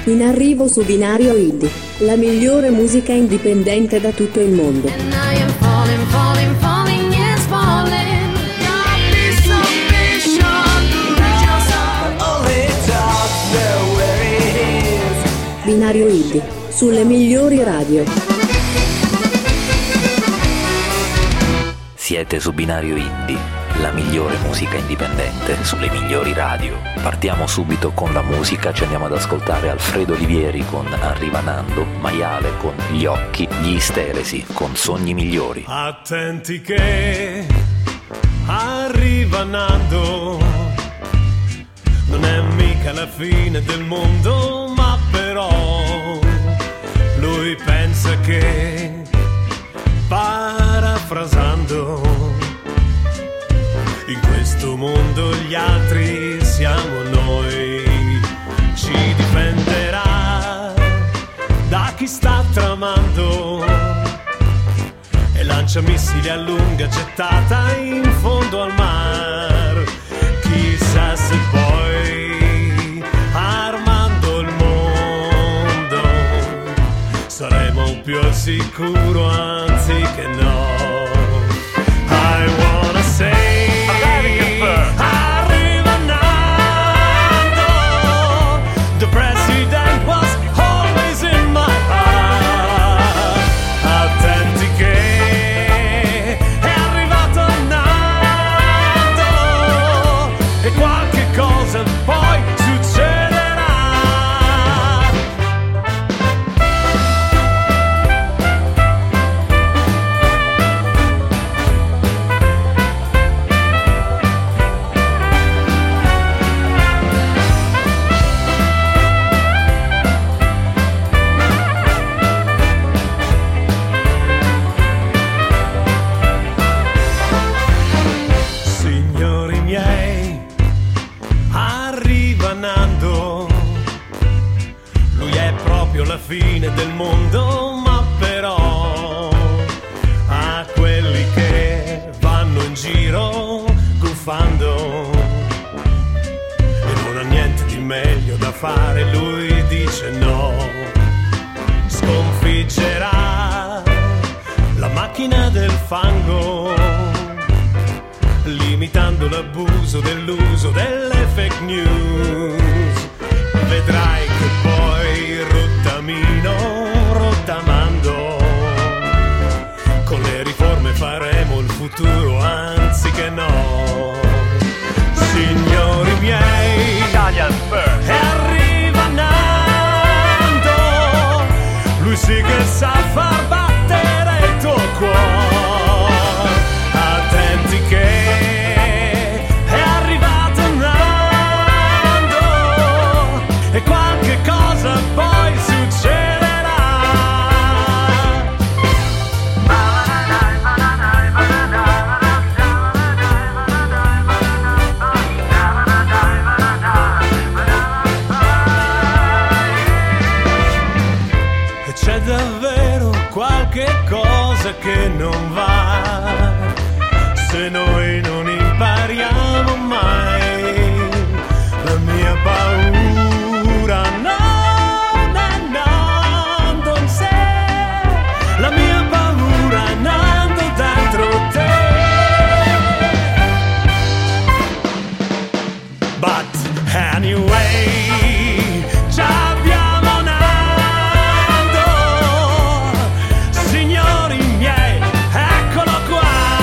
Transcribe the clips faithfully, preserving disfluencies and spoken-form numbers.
In arrivo su Binario Indie, la migliore musica indipendente da tutto il mondo. And I am falling, falling, falling, yes, falling. God be sufficient. Only talks there where it is. Binario Indie, sulle migliori radio. Siete su Binario Indie, la migliore musica indipendente sulle migliori radio. Partiamo subito con la musica, ci andiamo ad ascoltare Alfredo Olivieri con Arriva Nando, Maiale con Gli Occhi, Gli Istelesi con Sogni Migliori. Attenti che arriva Nando, non è mica la fine del mondo, ma però lui pensa che, parafrasando, in questo mondo gli altri siamo noi, ci difenderà da chi sta tramando e lancia missili a lunga gettata in fondo al mar. Chissà se poi, armando il mondo, saremo più al sicuro anziché no. I wanna say Arriva Nando, the president was always in my heart. Attenti che è arrivato Nando e qualche cosa poi succederà. Signori miei, arriva Nando, lui è proprio la fine del mondo, ma però a quelli che vanno in giro guffando e non ha niente di meglio da fare, lui dice no. Sconfiggerà la macchina del fango, limitando l'abuso dell'uso delle fake news. Vedrai che poi rottamino, rottamando, con le riforme faremo il futuro anziché no. Signori miei, Italian first. E arriva Nando, lui sì che sa far battere il tuo cuore. Attenti che è arrivato Nando e qualche cosa poi succederà. E c'è davvero qualche cosa che non va se noi non impariamo mai. La mia paura non è Nando in sé, la mia paura è Nando dentro te. But anyway, già abbiamo Nando, signori miei, eccolo qua.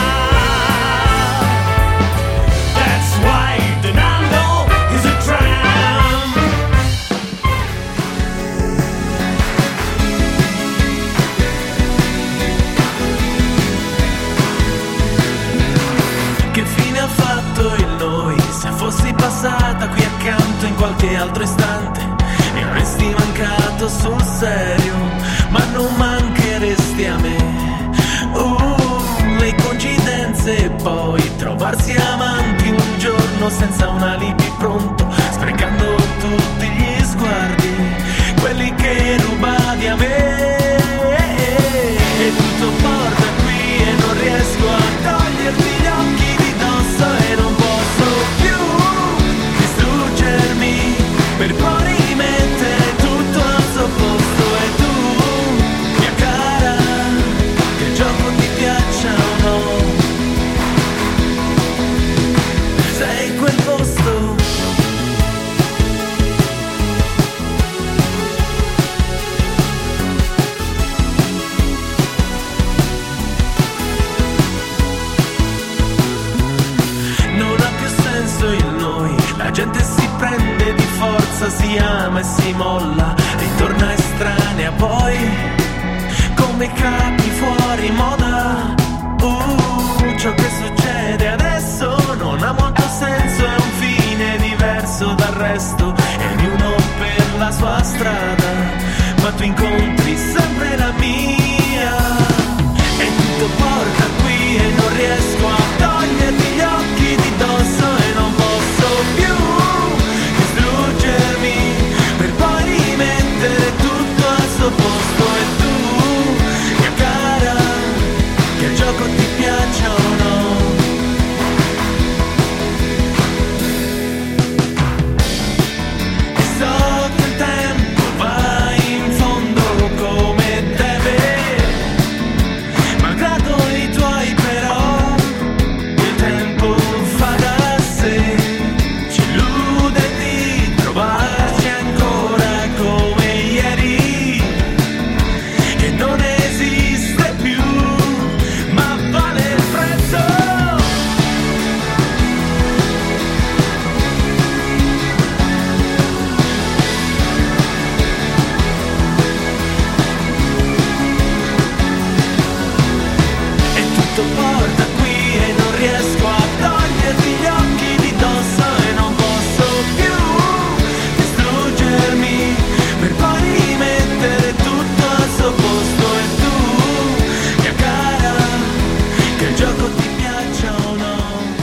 That's why the Nando is a tram. Che fine ha fatto il noi? Se fossi passata qui accanto in qualche altro istante mi avresti mancato sul serio, ma non mancheresti a me. Uh, le coincidenze e poi trovarsi amanti un giorno senza un alibi pronto, sprecando tutti gli sguardi, quelli che rubavi a me. E tutto porta qui e non riesco a toglierti gli occhi di dosso e non posso più distruggermi per poi rimettere tutto gente si prende di forza, si ama e si molla, ritorna estranea poi come capi fuori moda. Uh, ciò che succede adesso non ha molto senso, è un fine diverso dal resto, e ognuno per la sua strada, ma tu incontri sempre la mia, e tutto porta qui e non riesco a toglierti gli occhi di dosso, e non posso più distruggermi per poi rimettere tutto al suo posto. E tu, mia cara, che il gioco ti piaccia o no? E so che il tempo va in fondo come deve, malgrado i tuoi però, il tempo fa da sé, ci illude di trovarci ancora come ieri, che non esiste più, ma vale il prezzo. E tutto porta qui e non riesco a toglierti gli occhi di dosso, e non posso più distruggermi per poi rimettere tutto al suo posto. E tu, mia cara, che il gioco ti piaccia o no?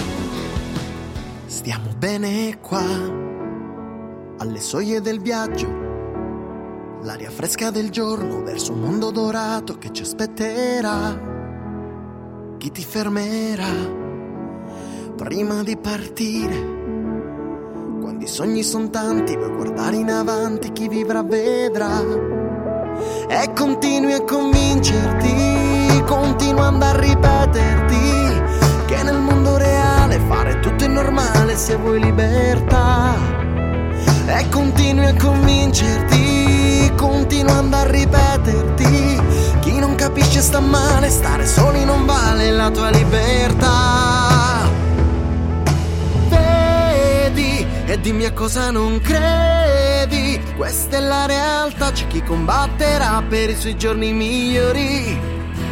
Stiamo bene qua, alle soglie del viaggio, l'aria fresca del giorno verso un mondo dorato che ci aspetterà. Chi ti fermerà prima di partire? Quando i sogni sono tanti, vuoi guardare in avanti, chi vivrà vedrà. E continui a convincerti, continuando a ripeterti che nel mondo reale fare tutto è normale se vuoi libertà. E continui a convincerti, continuando a ripeterti, chi non capisce sta male, stare soli non vale la tua libertà. Vedi e dimmi a cosa non credi, questa è la realtà, c'è chi combatterà per i suoi giorni migliori.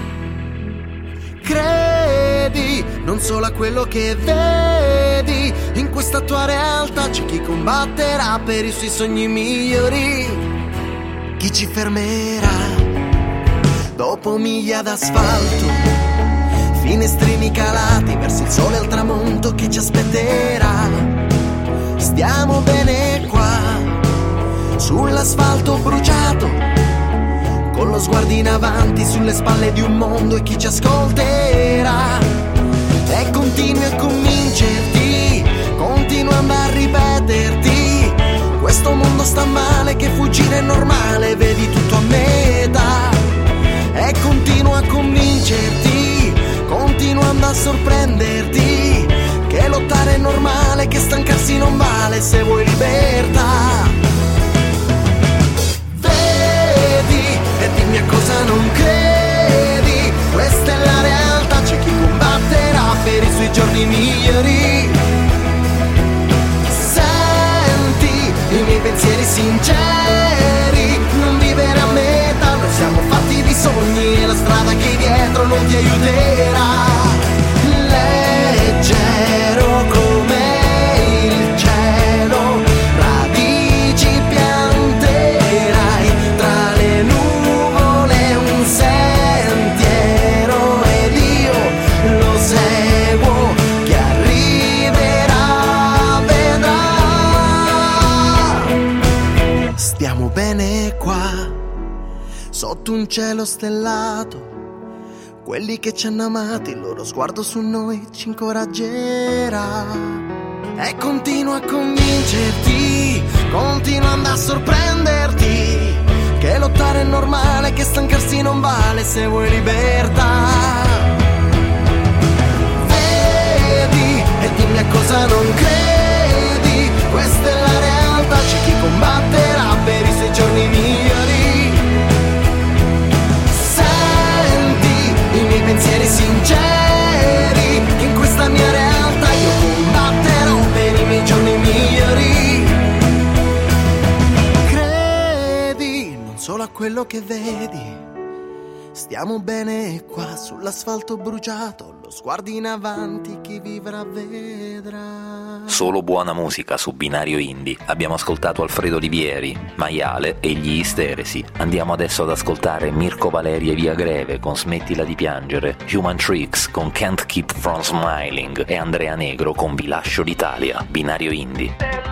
Credi non solo a quello che vedi, in questa tua realtà c'è chi combatterà per i suoi sogni migliori. Chi ci fermerà dopo miglia d'asfalto, finestrini calati verso il sole al tramonto, chi ci aspetterà? Stiamo bene qua, sull'asfalto bruciato, con lo sguardo in avanti sulle spalle di un mondo, e chi ci ascolterà? E continui a convincerti, continuando a ripeterti, questo mondo sta male, che fuggire è normale, vedi tutto a metà. E continua a convincerti, continuando a sorprenderti, che lottare è normale, che stancarsi non vale se vuoi libertà. Vedi e dimmi a cosa non credi, questa è la realtà, c'è chi combatterà per i suoi giorni migliori. Senti i miei pensieri sinceri, non vivere a metà, noi siamo fatti di sogni e la strada che hai dietro non ti aiuterà. Leggero come il cielo, radici pianterai tra le nuvole, un sentiero ed io lo seguo, che arriverà, vedrà. Stiamo bene qua, sotto un cielo stellato, quelli che ci hanno amati, il loro sguardo su noi ci incoraggerà. E continua a convincerti, continuando a sorprenderti, che lottare è normale, che stancarsi non vale se vuoi libertà. Vedi e dimmi a cosa non credi, questa è la realtà, c'è chi combatterà per i suoi giorni migliori. I miei pensieri sinceri, che in questa mia realtà io combatterò per i miei giorni migliori. quello che vedi. Stiamo bene qua sull'asfalto bruciato, lo sguardo in avanti, chi vivrà vedrà. Solo buona musica su Binario Indie. Abbiamo ascoltato Alfredo Olivieri, Maiale e gli Isteresi. Andiamo adesso ad ascoltare Mirko Valeri e Via Greve con Smettila di piangere, Human Tricks con Can't Keep From Smiling e Andrea Negro con Vi lascio l'Italia. Binario Indie.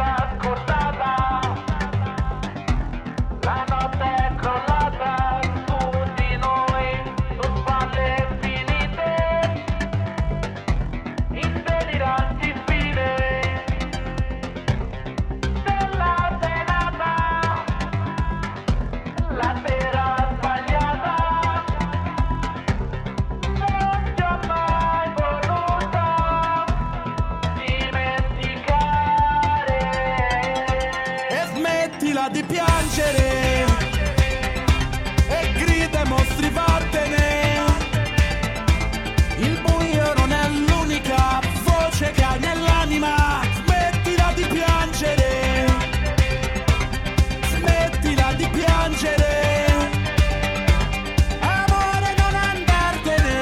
Di piangere e grida e mostri vattene. Il buio non è l'unica voce che hai nell'anima. Smettila di piangere, smettila di piangere. Amore, non andartene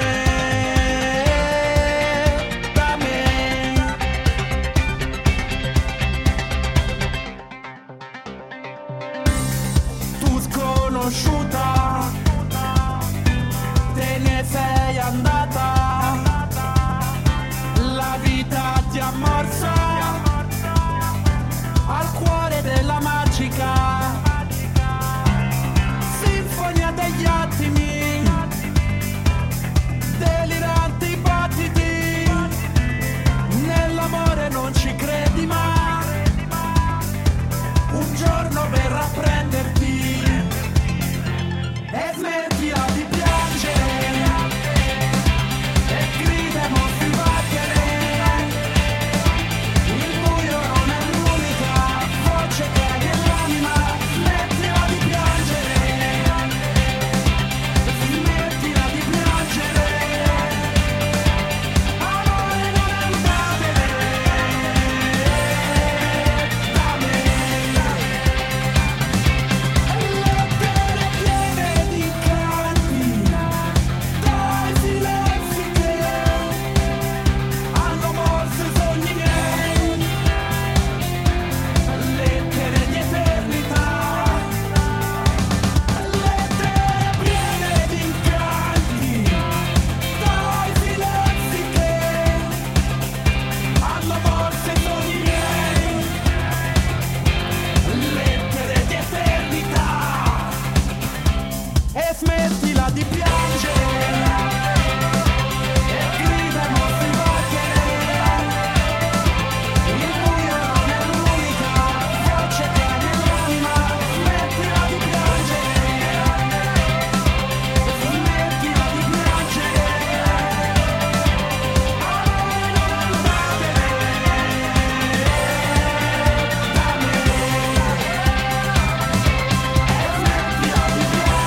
da me. Sconosciuta, te ne sei andata, la vita ti ha morso al cuore della magica sinfonia degli attimi, deliranti battiti, nell'amore non ci credi ma un giorno verrà a prenderti. E smettila di piangere e grida e mostri vattene. Il buio non è l'unica voce che hai nell'anima. Smettila di piangere, smettila di piangere. Amore, non andatene da me. Lettere piene di canti, dai silenzi che hanno morso i sogni miei. Lettere di eternità, lettere piene di incanti, dai silenzi che hanno morso i sogni miei. Lettere di eternità. E smettila di piangere e grida e mostri vattene. Il buio non è l'unica voce che hai nell'anima. Smettila di piangere, smettila di piangere. Amore, non andatene da me. Smettila di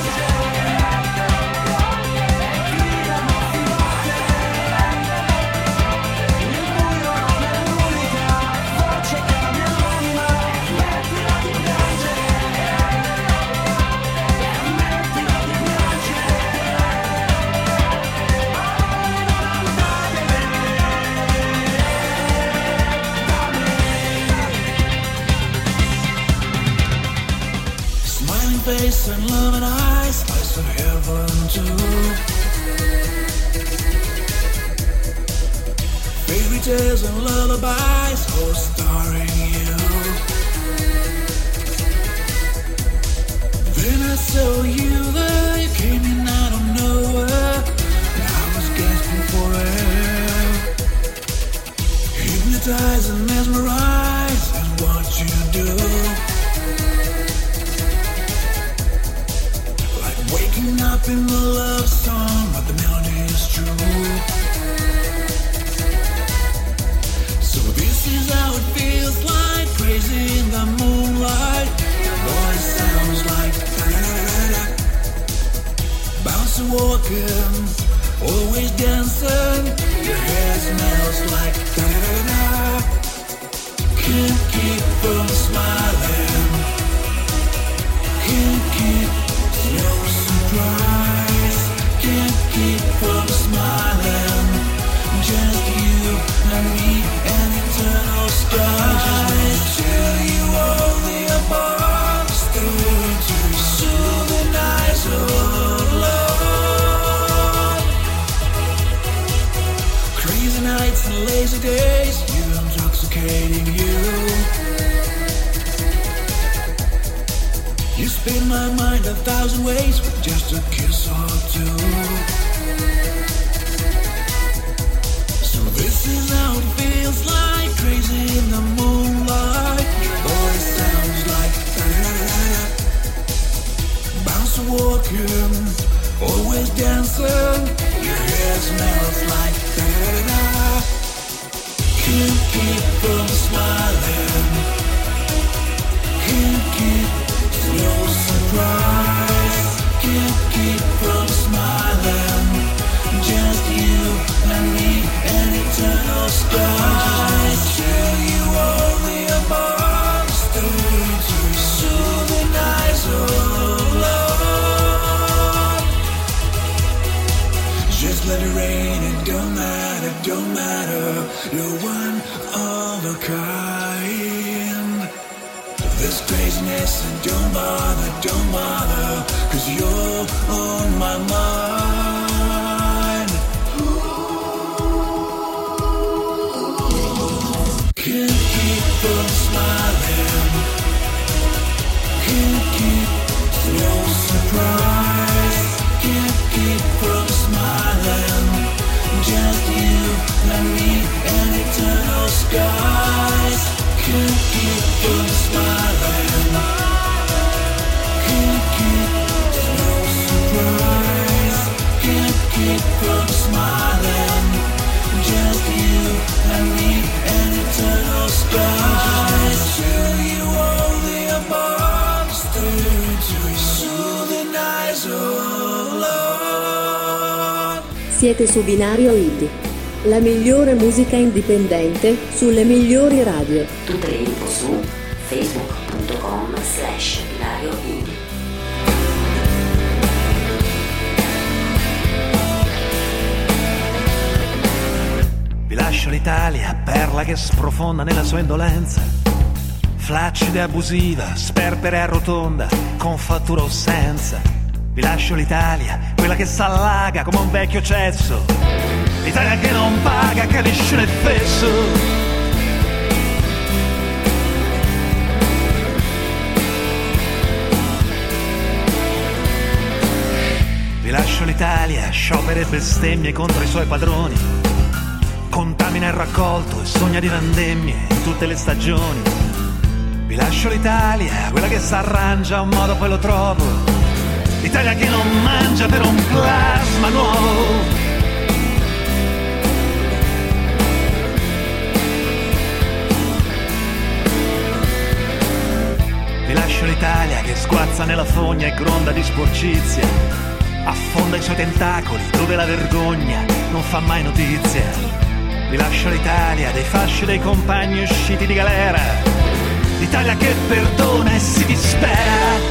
Smiling face and loving eyes, eyes of heaven too. Fairy tales and lullabies, all starring you. Then I saw you there, you came in out of nowhere, and I was gasping for air. Hypnotized and mesmerized is what you do. Waking up in the love song, but the melody is true. So this is how it feels like, crazy in the moonlight. Your voice sounds like da-da-da-da-da. Bouncing, walking, always dancing. Your hair smells like da-da-da-da. Can't keep from smiling. Can't keep smiling. In my mind a thousand ways with just a kiss or two. So this is how it feels like, crazy in the moonlight. Your voice sounds like da-da-da-da-da. Bounce walking, always dancing. Your hair smells like da-da-da-da. Can't keep from smiling. Can't keep, no surprise. Can't keep from smiling. Just you and me and eternal skies. Tell you all the above, soothing eyes of love. Just let it rain, it don't matter, don't matter. You're one of a kind. This craziness, and don't bother, don't bother, 'cause you're on my mind. Can't keep from smiling. Can't keep, no surprise. Can't keep from smiling. Just you and me and eternal skies. Can't keep from smiling. Can't keep, no surprise. Can't keep from smiling. Just you and me and eternal skies. Tell you all the above, soothing eyes of love. Siete su Binario Indie, la migliore musica indipendente sulle migliori radio. Tutte le info su facebook.com slash Binario Indie. Vi lascio l'Italia, perla che sprofonda nella sua indolenza, flaccida e abusiva, sperpera e arrotonda, con fattura o senza. Vi lascio l'Italia, quella che s'allaga come un vecchio cesso, l'Italia che non paga, che liscio nel fesso. Vi lascio l'Italia, sciopera e bestemmie contro i suoi padroni, contamina il raccolto e sogna di vendemmie in tutte le stagioni. Vi lascio l'Italia, quella che s'arrangia un modo poi lo trovo, l'Italia che non mangia per un plasma nuovo. Vi lascio l'Italia che sguazza nella fogna e gronda di sporcizia, affonda i suoi tentacoli dove la vergogna non fa mai notizia. Vi lascio l'Italia dei fasci dei compagni usciti di galera, l'Italia che perdona e si dispera.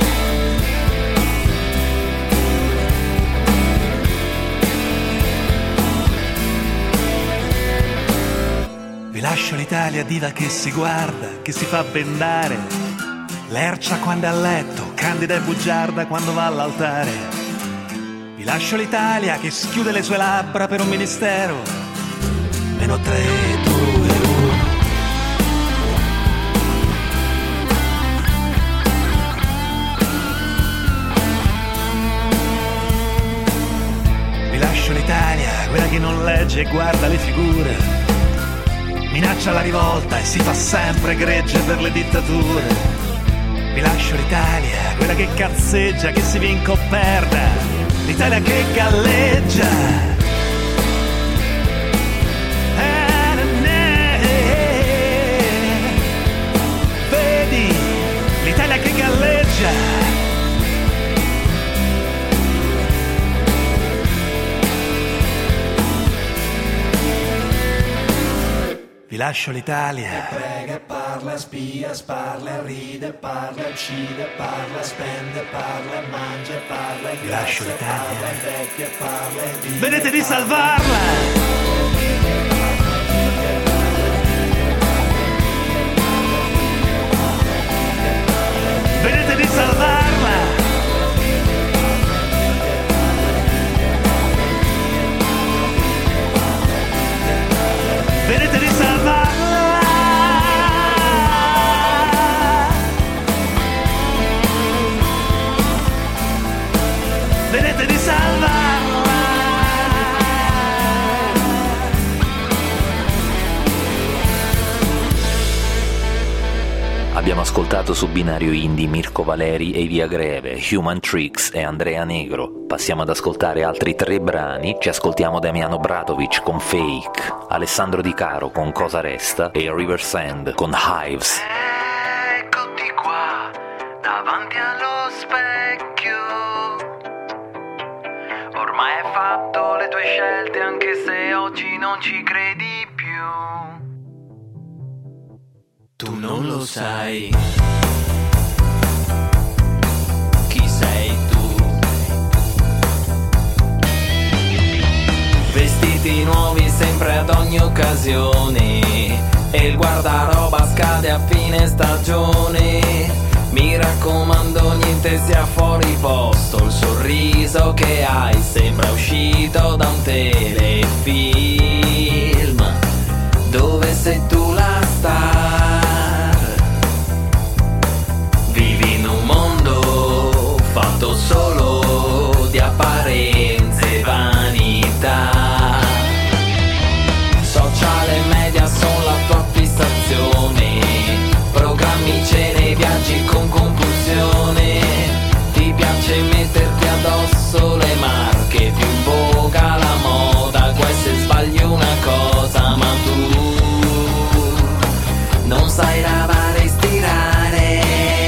Vi lascio l'Italia diva che si guarda, che si fa bendare, lercia quando è a letto, candida e bugiarda quando va all'altare. Vi lascio l'Italia che schiude le sue labbra per un ministero, meno tre, due, uno. Vi lascio l'Italia, quella che non legge e guarda le figure, minaccia la rivolta e si fa sempre gregge per le dittature. Vi lascio l'Italia, quella che cazzeggia, che si vinca o perda, l'Italia che galleggia. Vedi, l'Italia che galleggia. Vi lascio l'Italia. Prega, parla, spia, sparla, ride, parla, uccide, parla, spende, parla, mangia, parla. Vi lascio l'Italia. Vecchia, parla, vedete di salvarla. Vedete di salvarla. Vedete di salvarla. Abbiamo ascoltato su Binario Indie Mirko Valeri e Via Greve, Human Tricks e Andrea Negro. Passiamo ad ascoltare altri tre brani. Ci ascoltiamo Damiano Bratovic con Fake, Alessandro Di Caro con Cosa Resta e Riversand con Hives. Eccoti qua, davanti allo specchio. Ormai hai fatto le tue scelte anche se oggi non ci credi più. Tu non lo sai chi sei tu. Vestiti nuovi sempre ad ogni occasione e il guardaroba scade a fine stagione. Mi raccomando niente sia fuori posto, il sorriso che hai sembra uscito da un telefilm dove sei tu la star. Vivi in un mondo fatto solo di apparenze e vanità. Social e media sono la tua fissazione, programmi, cene, viaggi con compulsione. Ti piace metterti addosso le marche, più in voga la moda. Guai se sbagli una cosa, ma tu non sai lavare e stirare.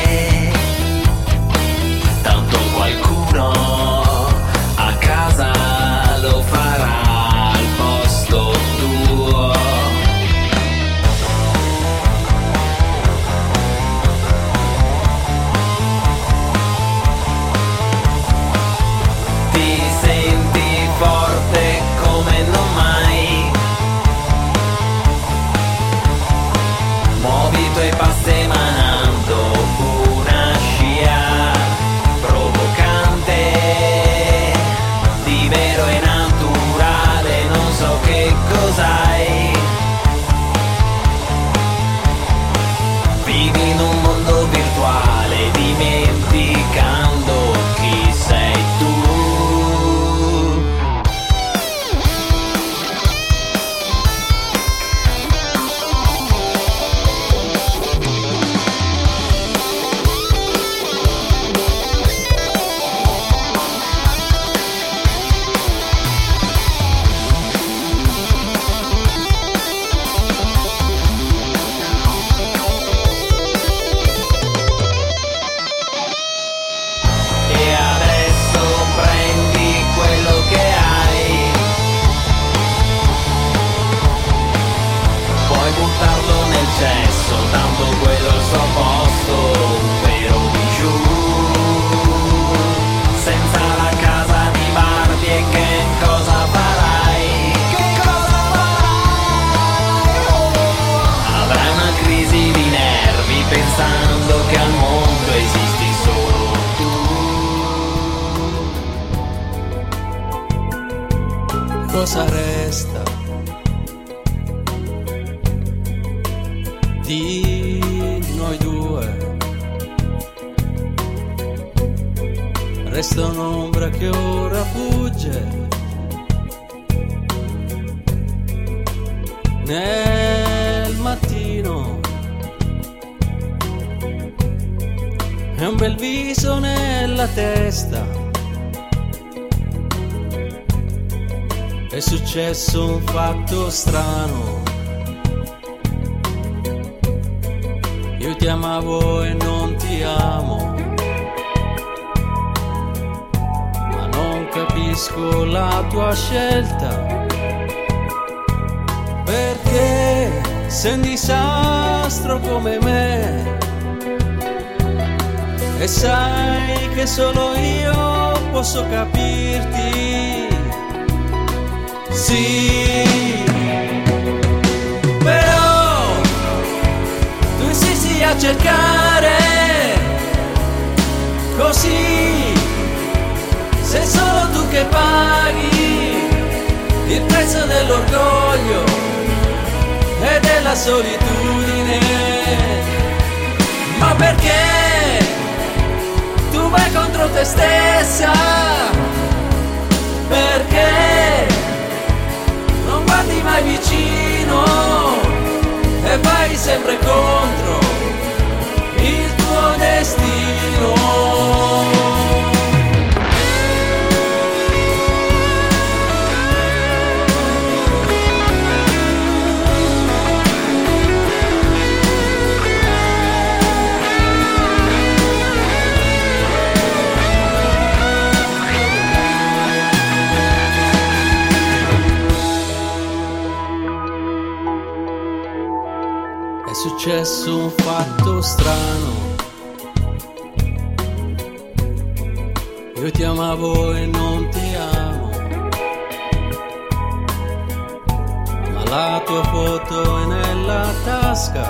Tanto qualcuno a casa lo farà al posto tuo. Ti senti forte come non mai, muovi i tuoi passi emanando una scia provocante, di vero e naturale, non so che cos'hai. Vivi in un mondo virtuale dimenticando chi sei tu. E adesso prendi quello che hai, puoi buttarlo nel cesso, tanto quello è il suo posto, però di giù. Senza la casa di Barbie e che cosa farai? Che cosa farai? Avrai una crisi di nervi pensando che al mondo esisti solo tu. Cosa resta di noi due? Resta un'ombra che ora fugge nel mattino, e un bel viso nella testa. È successo un fatto strano, io ti amavo e non ti amo, ma non capisco la tua scelta, perché sei un disastro come me e sai che solo io posso capirti. Sì, però tu insisti a cercare, così sei solo tu che paghi il prezzo dell'orgoglio e della solitudine. Ma perché tu vai contro te stessa? Perché non guardi mai vicino e vai sempre contro successo un fatto strano. Io ti amavo e non ti amo, ma la tua foto è nella tasca.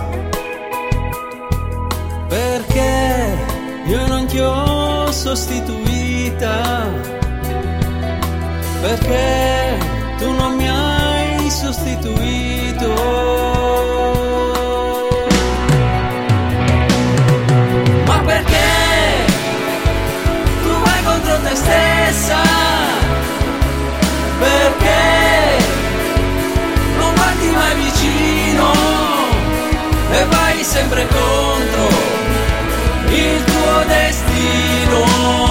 Perché io non ti ho sostituita? Perché tu non mi hai sostituito? Ma perché tu vai contro te stessa? Perché non guardi mai vicino e vai sempre contro il tuo destino?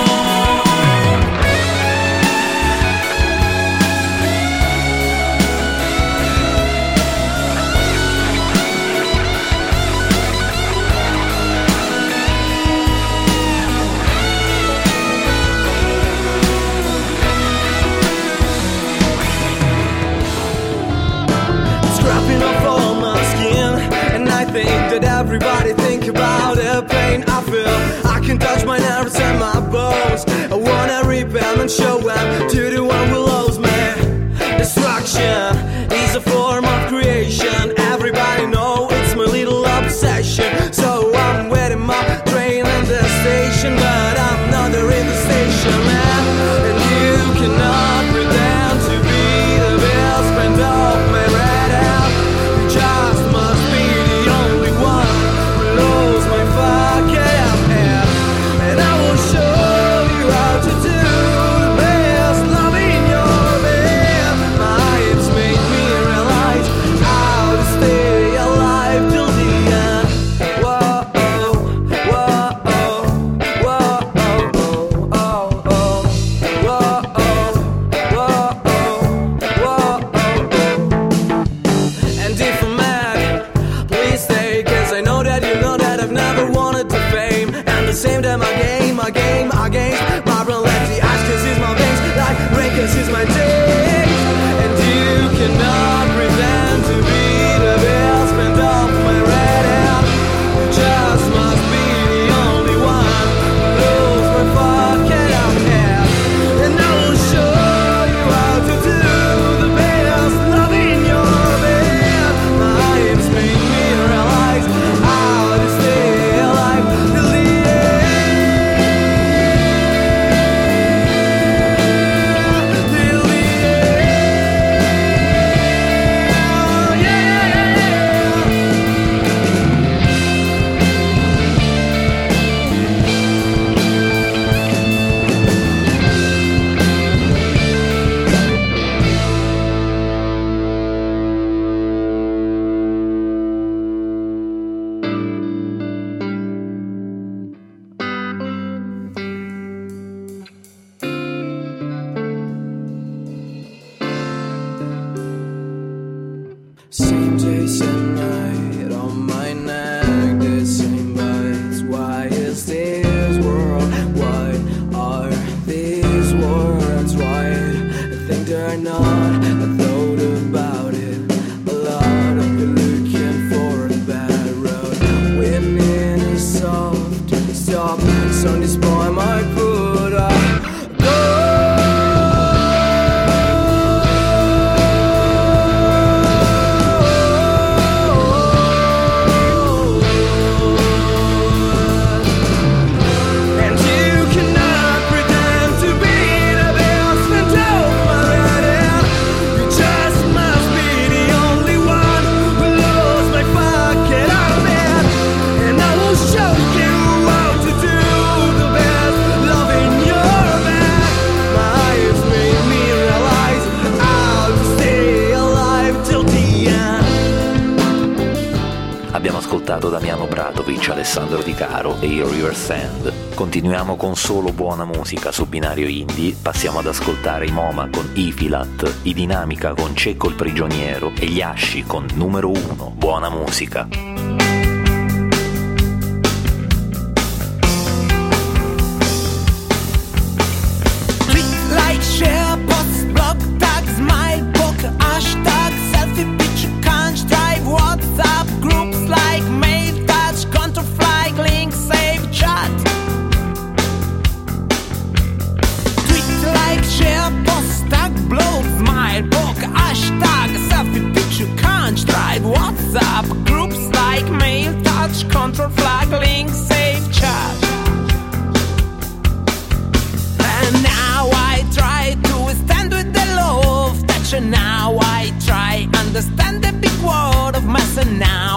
Think that everybody think about the pain I feel. I can touch my nerves and my bones. I wanna rip them and show them to the one who loves me. Destruction is a form of creation. Everybody know it's my little obsession. So I'm waiting my train at the station, but I'm not there in the station, man. And you cannot pretend to be the best friend of my red out. You just must be and I will show you how to do the best love in your bed. My hips made me realize how to stay alive till the end. Whoa, whoa, whoa, whoa, oh, oh, whoa, whoa, whoa, whoa. And if I'm mad, please stay, 'cause I know that you know that I've never wanted to fame. And the same time I game, I game, I game. My brain left the ice 'cause it's my veins. Like rain 'cause it's my days. And you cannot pretend to be the best friend of my red hair. You just must be the only one who knows my fucking head. And I will show you how to do the best love in your bed. My hips make me realize how to stay alive till the same day, same night on my neck, the same bites. Why is this world? Why are these words right? I think they're not. I thought about it a lot. I've been looking for a bad road. Winning is soft, stop. So on this poem I put up. Abbiamo ascoltato Damiano Bratovic, Alessandro Di Caro e i River Sand. Continuiamo con solo buona musica su Binario Indie, passiamo ad ascoltare i MoMA con Ifilat, i Dinamica con Cecco il Prigioniero e gli Asci con Numero Uno, buona musica. Like, share, post, blog, tag, smile, book, hashtag, selfie, picture, can't drive, WhatsApp, groups, like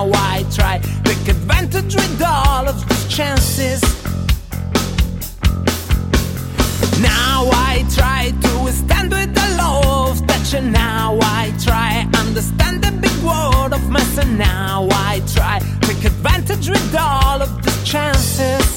now I try. Take advantage with all of these chances. Now I try to stand with the law of touch. Now I try understand the big world of mess. And now I try take advantage with all of these chances.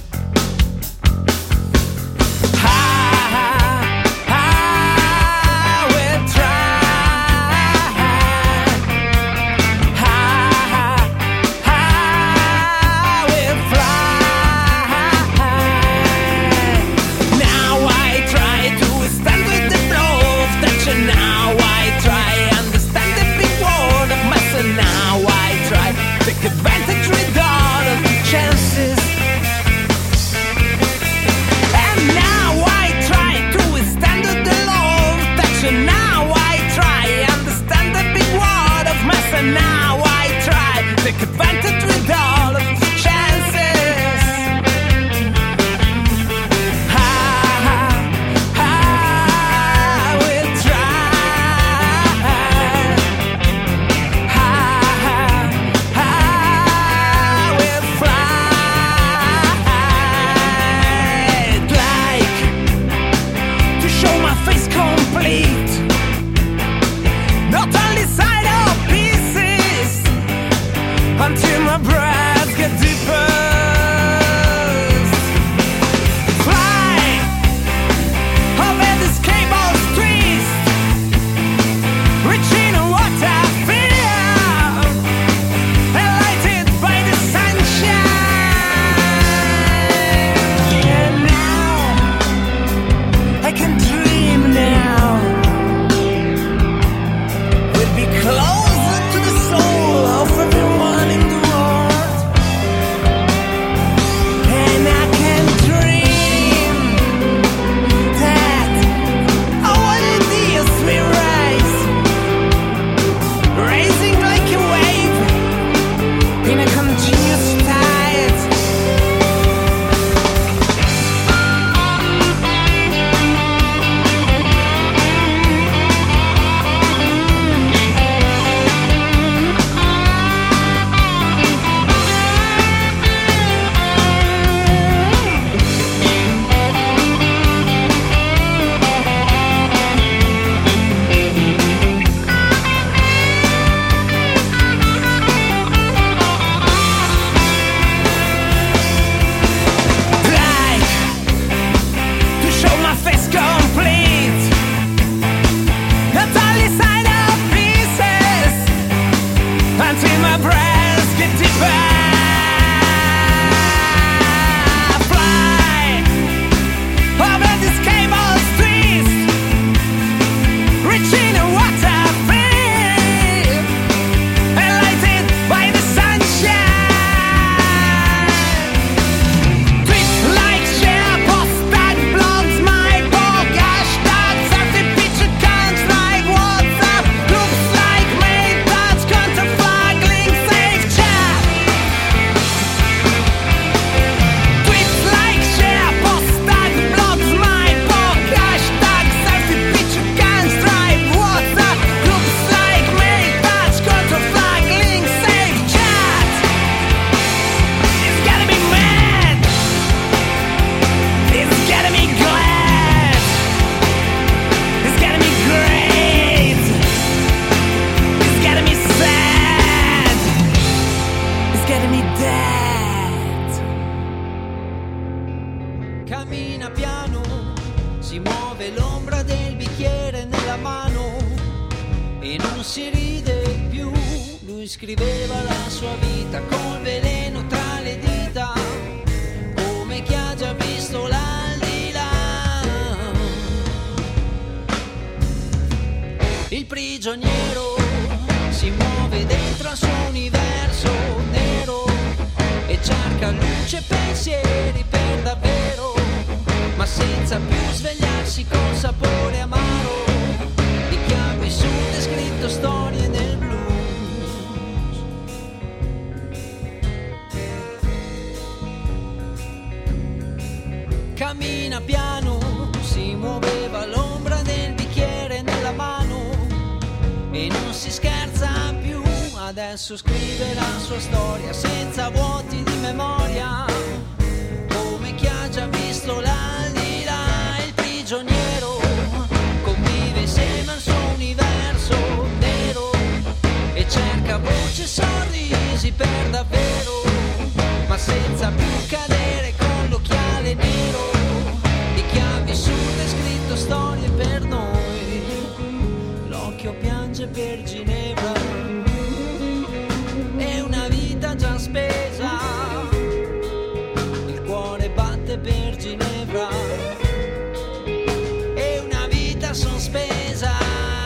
Advantage with all of the chances. And now I try to withstand the law of touch. And now I try understand the big world of mess. And now I try take advantage with all of the chances. I, I will try. Not only side of pieces until my breath gets deeper. Fly over this cable's twist, reaching what I feel, enlightened by the sunshine. And now I can dream now. Closer to the soul of everyone in the world. And I can dream that our ideas will rise, rising like a wave in a continuous tide. Cammina piano, si muove l'ombra del bicchiere nella mano e non si ride più. Lui scriveva la sua vita col veleno tra le dita, come chi ha già visto l'aldilà. Il prigioniero si muove dentro al suo universo nero e cerca luce e pensieri per davvero, ma senza più svegliarsi col sapore amaro di chi ha vissuto e scritto storie nel blues. Cammina piano, si muoveva l'ombra del bicchiere nella mano e non si scherza più a adesso scrive la sua storia senza vuoti di memoria, come chi ha già visto l'aldilà. Il prigioniero convive insieme al suo universo nero e cerca voci e sorrisi per davvero, ma senza più cadere con l'occhiale nero di chi ha vissuto e scritto storie per noi. L'occhio piange per Ginevra, è una vita già spesa, il cuore batte per Ginevra, è una vita sospesa.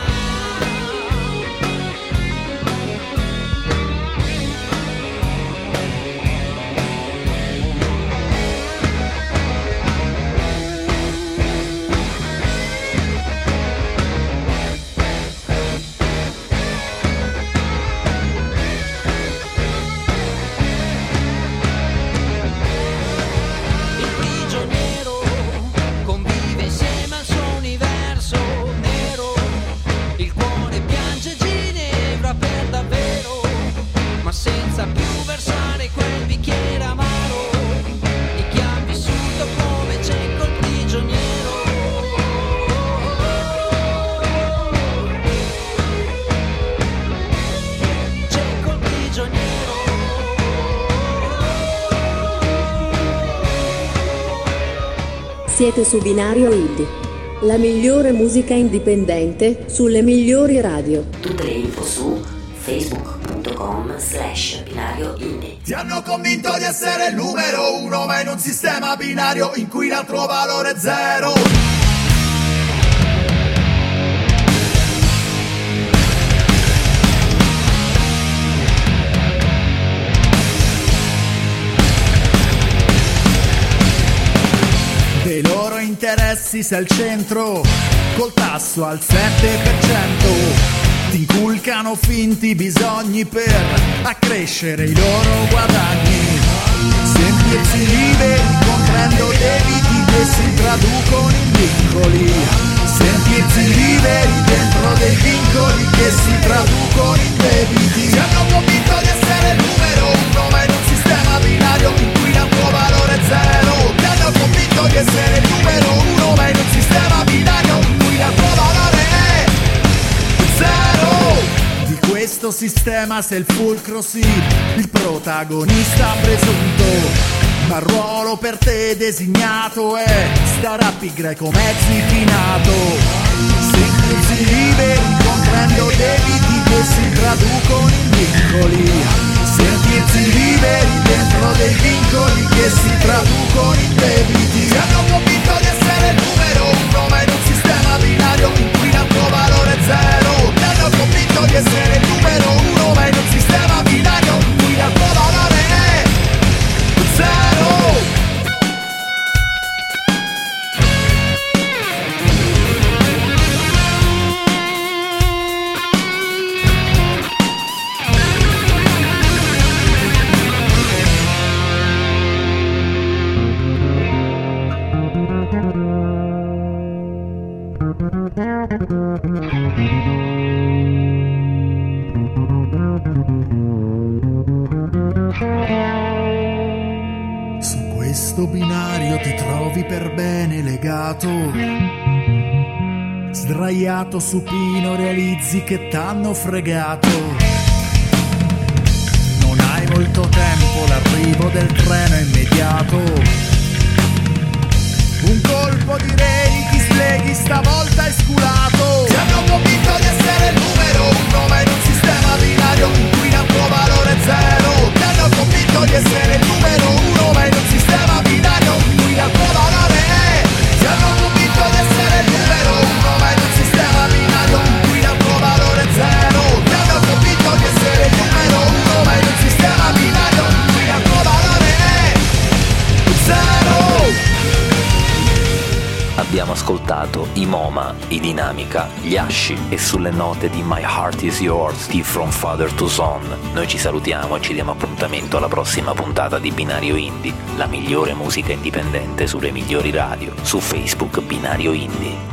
Senza più versare quel bicchiere amaro di chi ha vissuto come c'è col prigioniero. C'è col prigioniero. Siete su Binario Indie, la migliore musica indipendente sulle migliori radio. Tutte le info su Facebook punto com slash binario indie. Ti hanno convinto di essere il numero uno, ma in un sistema binario in cui l'altro valore è zero. Dei loro interessi sei al centro, col tasso al sette per cento. Ti inculcano finti bisogni per accrescere i loro guadagni. Sentirsi liberi contraendo debiti che si traducono in vincoli. Sentirsi liberi dentro dei vincoli che si traducono in debiti. Ti hanno convinto di essere il numero uno, ma in un sistema binario in cui il tuo valore è zero. Ti hanno convinto di essere il numero uno, ma in un sistema binario in cui il tuo valore è zero. Di questo sistema sei il fulcro, sì, il protagonista presunto, ma il ruolo per te designato è star a pi greco mezzi finato. Sentirsi liberi contraendo debiti che si traducono in vincoli. Sentirsi liberi dentro dei vincoli che si traducono in debiti. Ti hanno convinto di essere il numero uno, ma in un sistema binario in cui il tuo valore è zero. Ti hanno convinto di essere il numero uno, ma in un sistema binario in cui il tuo valore è zero. Su questo binario ti trovi per bene legato, sdraiato supino realizzi che t'hanno fregato. Non hai molto tempo, l'arrivo del treno è immediato. Un colpo di reni ti sleghi, stavolta è sculato. Ti hanno convinto di essere il numero uno, ma in un sistema binario in cui il tuo valore è zero. Ti hanno convinto di essere il numero uno, ma in un sistema binario in cui il tuo valore è. Ti hanno convinto di essere il numero uno, ma in un sistema binario in cui il tuo valore è zero. Ti hanno convinto di essere il numero uno, ma in un sistema binario in cui il tuo valore è zero. Abbiamo ascoltato i MoMA, i Dinamica, gli Asci e sulle note di My Heart Is Yours di From Father to Son. Noi ci salutiamo e ci diamo appuntamento alla prossima puntata di Binario Indie, la migliore musica indipendente sulle migliori radio, su Facebook Binario Indie.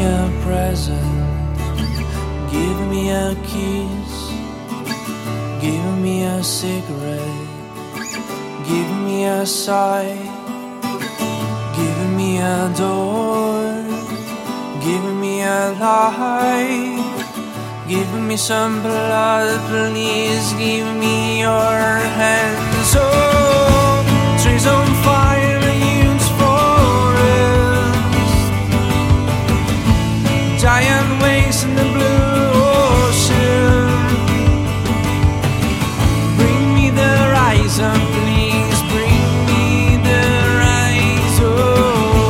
a present, give me a kiss, give me a cigarette, give me a sigh, give me a door, give me a light, give me some blood, please give me your hands. Oh, trees on fire, a huge forest, giant waves in the blue ocean. Bring me the horizon, please bring me the horizon.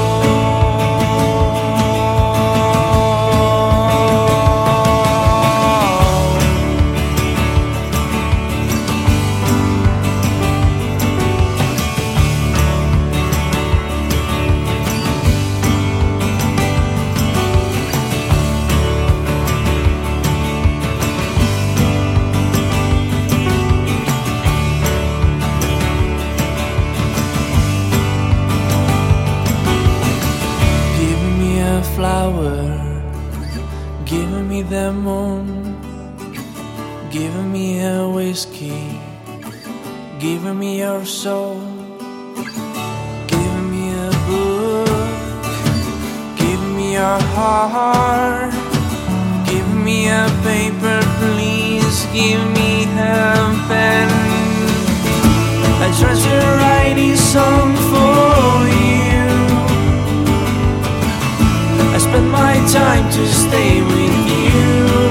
Flower, give me the moon, give me a whiskey, give me your soul, give me a book, give me your heart, give me a paper, please give me a pen. I treasure writing song for you. I spend my time to stay with you.